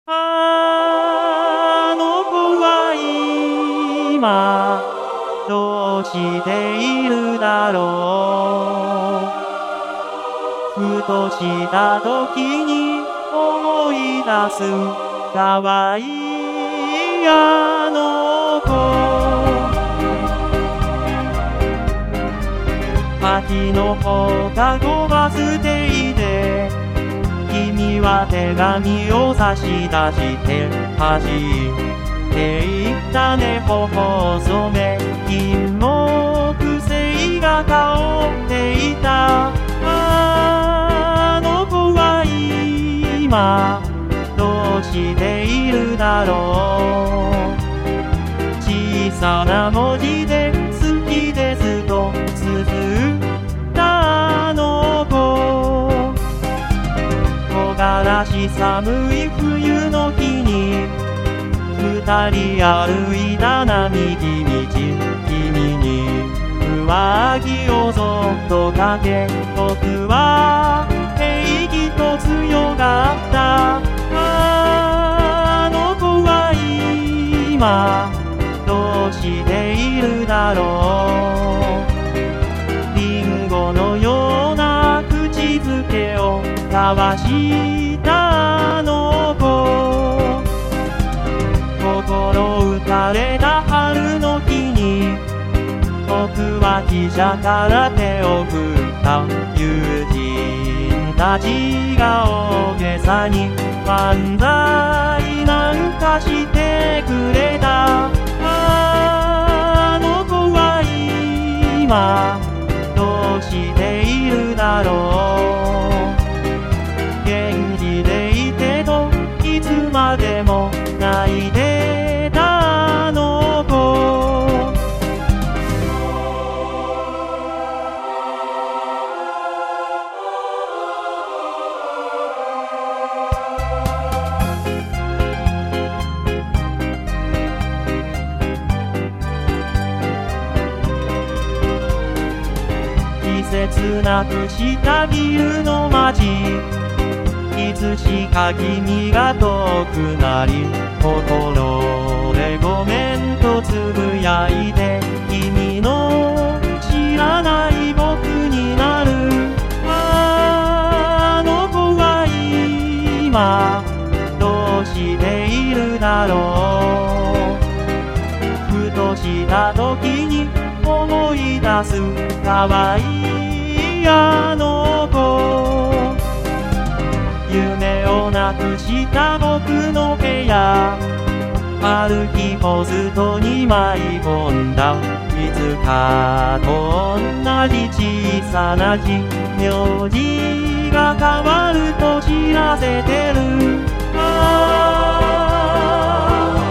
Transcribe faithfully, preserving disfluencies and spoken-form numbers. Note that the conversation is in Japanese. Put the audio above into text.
あの子は今どうしているだろう。ふとした時に思い出すかわいいあの子。秋の放課後バス停で君は手紙を差し出して走っていったね。頬染め金木犀が香っていた。あの子は今どうしているだろう。小さな文字で好きですと綴ったあの子。木枯らし寒い冬の日に二人歩いた並木道。君に上着をそっとかけ僕は平気と強がった。あの子は今どうしているだろう。リンゴのような口づけを交わしたあの子。心打たれた春の日に僕は汽車から手を振った。友人たちが大げさに万歳なんかしてくれた。あの子は今どうしているだろう。元気でいてといつまでも泣いてたあの子。季節なくしたビルの街。いつしか君が遠くなり心でごめんとつぶやいて君の知らない僕になる。あの子は今どうしているだろう。ふとした時に思い出すかわいいあの子。夢をなくした僕の部屋。ある日ポストに舞い込んだ。いつかと同じ小さな字。名字が変わると知らせてる。あ